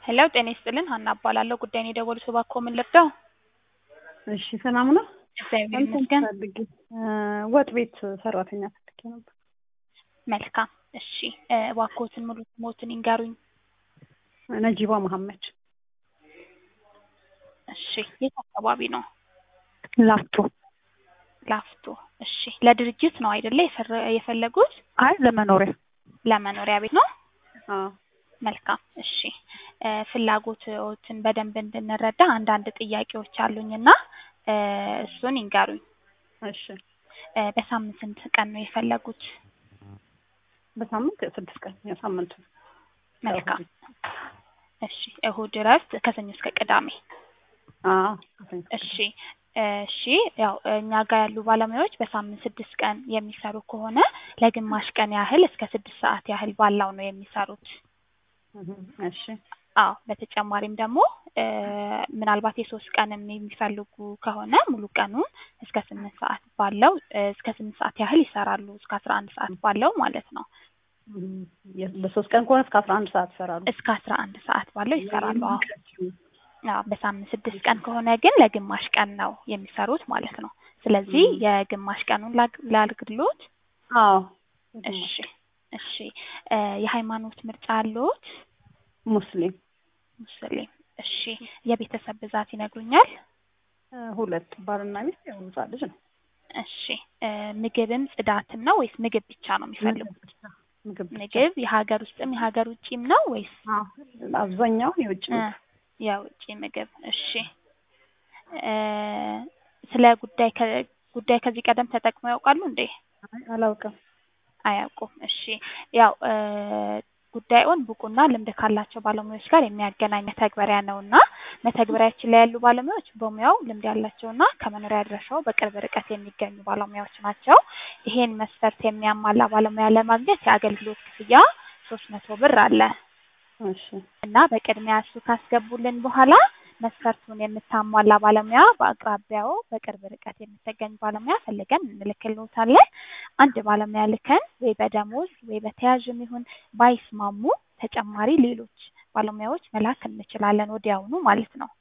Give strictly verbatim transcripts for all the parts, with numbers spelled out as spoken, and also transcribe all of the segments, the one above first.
ሄሎ ጤና ይስጥልን ሀና እባላለሁ። ጉዳይን የደወሉት እባክዎ ምን ልርዳው? እሺ ሰላም ነው። እግዚአብሔር ይመስገን። ወጥ ቤት ሰራተኛ ፈልጌ ነበር። መልካም እሺ እባክዎትን ሙሉ ስሞትን ይንገሩኝ? ነጂባ መሐመድ። እሺ የት አካባቢ ነው? ላፍቶ። ላፍቶ እሺ ለድርጅት ነው አይደለ የፈለጉት? አይ ለመኖሪያ። ለመኖሪያ ቤት ነው? አዎ መልካም እሺ ፍላጎትን በደንብ እንድንረዳ አንዳንድ ጥያቄዎች አሉኝና እሱን ይንገሩኝ? እሺ በሳምንት ስንት ቀን ነው የፈለጉት? በሳምንት ስድስት ቀን የሳምንቱ። መልካም እሺ እሁድ እረፍት ከሰኞ እስከ ቅዳሜ? አዎ እሺ እሺ ያው እኛ ጋር ያሉ ባለሙያዎች በሳምንት ስድስት ቀን የሚሰሩ ከሆነ ለግማሽ ቀን ያህል እስከ ስድስት ሰዓት ያህል ባለው ነው የሚሰሩት። እሺ አዎ በተጨማሪም ደግሞ ምናልባት የሶስት ቀንም የሚፈልጉ ከሆነ ሙሉ ቀኑን እስከ ስምንት ሰዓት ባለው እስከ ስምንት ሰዓት ያህል ይሰራሉ እስከ አስራ አንድ ሰዓት ባለው ማለት ነው። በሶስት ቀን ከሆነ እስከ አስራ አንድ ሰዓት ይሰራሉ? እስከ አስራ አንድ ሰዓት ባለው ይሰራሉ። አዎ አዎ በሳምንት ስድስት ቀን ከሆነ ግን ለግማሽ ቀን ነው የሚሰሩት ማለት ነው። ስለዚህ የግማሽ ቀኑን ላድርግልዎት? አዎ እሺ እሺ የሃይማኖት ምርጫ አለዎት? ሙስሊም። ሙስሊም እሺ የቤተሰብ ብዛት ይነግሩኛል? ሁለት ባልና ሚስት ያው ህጻን ልጅ ነው። እሺ ምግብም ጽዳትም ነው ወይስ ምግብ ብቻ ነው የሚፈልጉት? ምግብ ምግብ የሀገር ውስጥም የሀገር ውጪም ነው ወይስ? አዎ አብዛኛው የውጭ ምግብ። የውጪ ምግብ እሺ ስለ ጉዳይ ጉዳይ ከዚህ ቀደም ተጠቅመው ያውቃሉ እንዴ? አላውቅም። አያውቁም እሺ ያው ጉዳዩን ብቁና ልምድ ካላቸው ባለሙያዎች ጋር የሚያገናኝ መተግበሪያ ነውና መተግበሪያችን ላይ ያሉ ባለሙያዎች በሙያው ልምድ ያላቸውና ከመኖሪያ አድራሻው በቅርብ ርቀት የሚገኙ ባለሙያዎች ናቸው። ይሄን መስፈርት የሚያሟላ ባለሙያ ለማግኘት የአገልግሎት ክፍያ ሶስት መቶ ብር አለ። እሺ እና በቅድሚያ እሱ ካስገቡልን በኋላ መስፈርቱን የምታሟላ ባለሙያ በአቅራቢያው በቅርብ ርቀት የምትገኝ ባለሙያ ፈልገን እንልክልዎታለን። አንድ ባለሙያ ልከን ወይ በደሞዝ ወይ በተያዥም ይሁን ባይስማሙ ተጨማሪ ሌሎች ባለሙያዎች መላክ እንችላለን ወዲያውኑ ማለት ነው።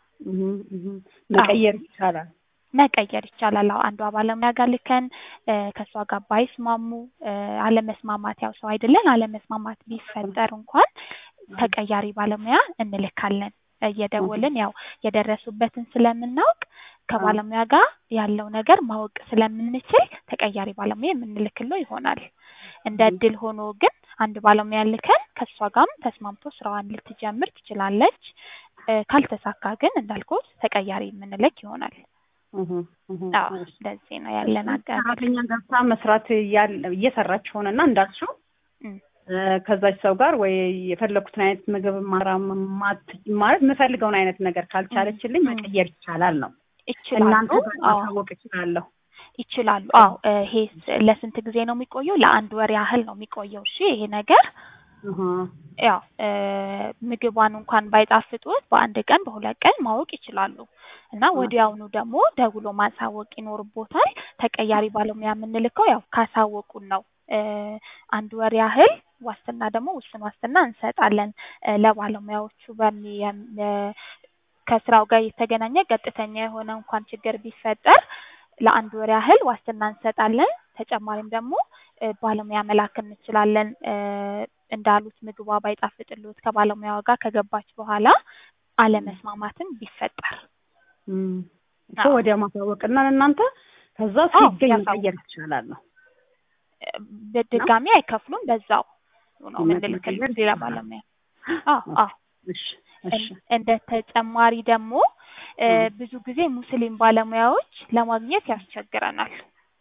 መቀየር ይቻላል? መቀየር ይቻላል። አዎ አንዷ ባለሙያ ጋር ልከን ከሷ ጋር ባይስማሙ አለመስማማት ያው ሰው አይደለን አለመስማማት ቢፈጠር እንኳን ተቀያሪ ባለሙያ እንልካለን። እየደወልን ያው የደረሱበትን ስለምናውቅ ከባለሙያ ጋር ያለው ነገር ማወቅ ስለምንችል ተቀያሪ ባለሙያ የምንልክለው ይሆናል። እንደ እድል ሆኖ ግን አንድ ባለሙያ ልከን ከሷ ጋርም ተስማምቶ ስራዋን ልትጀምር ትችላለች። ካልተሳካ ግን እንዳልኩት ተቀያሪ የምንልክ ይሆናል። አዎ ለዚህ ነው ያለን አጋር ሰራተኛ ገብታ መስራት እየሰራች ሆነና እንዳልሽው ከዛች ሰው ጋር ወይ የፈለኩትን አይነት ምግብ ማራም ማለት የምፈልገውን አይነት ነገር ካልቻለችልኝ መቀየር ይቻላል ነው? ይችላሉ። እናንተ ማሳወቅ ይችላልው? ይችላሉ። አዎ ይሄ ለስንት ጊዜ ነው የሚቆየው? ለአንድ ወር ያህል ነው የሚቆየው። እሺ ይሄ ነገር ያው ምግቧን እንኳን ባይጣፍጡት በአንድ ቀን በሁለት ቀን ማወቅ ይችላሉ። እና ወዲያውኑ ደግሞ ደውሎ ማሳወቅ ይኖርቦታል። ተቀያሪ ባለሙያ የምንልከው ያው ካሳወቁን ነው። አንድ ወር ያህል ዋስትና ደግሞ ውስን ዋስትና እንሰጣለን ለባለሙያዎቹ በሚ ከስራው ጋር የተገናኘ ቀጥተኛ የሆነ እንኳን ችግር ቢፈጠር ለአንድ ወር ያህል ዋስትና እንሰጣለን። ተጨማሪም ደግሞ ባለሙያ መላክ እንችላለን። እንዳሉት ምግቧ ባይጣፍጥልዎት ከባለሙያዋ ጋር ከገባች በኋላ አለመስማማትም ቢፈጠር እኮ ወዲያ ማሳወቅና እናንተ ከዛ ሲገኝ መቀየር ይችላል ነው? በድጋሚ አይከፍሉም በዛው ነው የምንልክልዎት ሌላ ባለሙያ። አዎ አዎ እሺ እሺ እንደ ተጨማሪ ደግሞ ብዙ ጊዜ ሙስሊም ባለሙያዎች ለማግኘት ያስቸግረናል።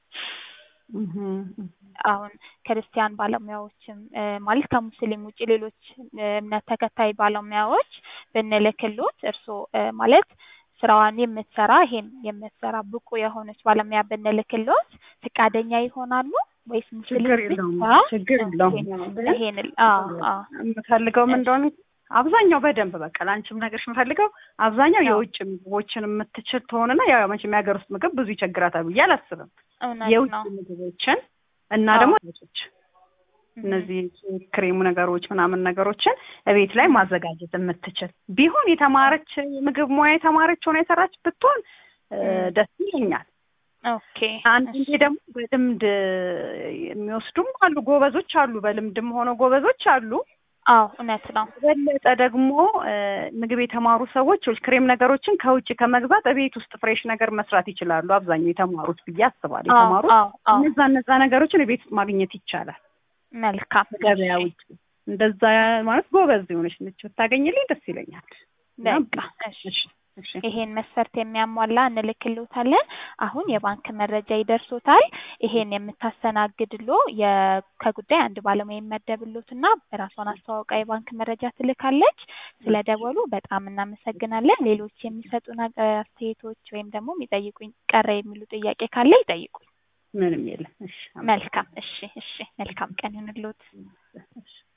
አሁን ክርስቲያን ባለሙያዎችም ማለት ከሙስሊም ውጪ ሌሎች እምነት ተከታይ ባለሙያዎች ብንልክልዎት እርስዎ ማለት ስራዋን የምትሰራ ይሄን የምትሰራ ብቁ የሆነች ባለሙያ ብንልክልዎት ፍቃደኛ ይሆናሉ ወይስ ሙስሊም ብቻ? ችግር የለውም። ይሄን አዎ አዎ የምፈልገው ምን እንደሆነ አብዛኛው በደንብ በቃ ላንቺም ነገርሽ የምፈልገው አብዛኛው የውጭ ምግቦችን የምትችል ትሆንና ያው መቼም የሀገር ውስጥ ምግብ ብዙ ይቸግራታል ብዬ አላስብም። የውጭ ምግቦችን እና ደግሞ ወጦች እነዚህ ክሬሙ ነገሮች ምናምን ነገሮችን እቤት ላይ ማዘጋጀት የምትችል ቢሆን የተማረች ምግብ ሙያ የተማረች ሆነ የሰራች ብትሆን ደስ ይለኛል። ኦኬ አንዴ ደግሞ በልምድ የሚወስዱም አሉ ጎበዞች አሉ፣ በልምድም ሆነ ጎበዞች አሉ። አዎ እውነት ነው። በለጠ ደግሞ ምግብ የተማሩ ሰዎች ክሬም ነገሮችን ከውጭ ከመግዛት እቤት ውስጥ ፍሬሽ ነገር መስራት ይችላሉ። አብዛኛው የተማሩት ብዬ አስባለሁ። የተማሩት እነዛ እነዛ ነገሮችን እቤት ውስጥ ማግኘት ይቻላል። መልካም ገበያ ውጭ እንደዛ ማለት ጎበዝ የሆነች ነች ብታገኝልኝ ደስ ይለኛል። በቃ እሺ ይሄን መስፈርት የሚያሟላ እንልክልዎታለን። አሁን የባንክ መረጃ ይደርሶታል። ይሄን የምታስተናግድሎ ከጉዳይ አንድ ባለሙያ ይመደብልዎትና በራሷን አስተዋውቃ የባንክ መረጃ ትልካለች። ስለደወሉ በጣም እናመሰግናለን። ሌሎች የሚሰጡን አስተያየቶች ወይም ደግሞ የሚጠይቁኝ ቀረ የሚሉ ጥያቄ ካለ ይጠይቁኝ። ምንም የለም። እሺ መልካም። እሺ እሺ መልካም ቀን ይሁንልዎት።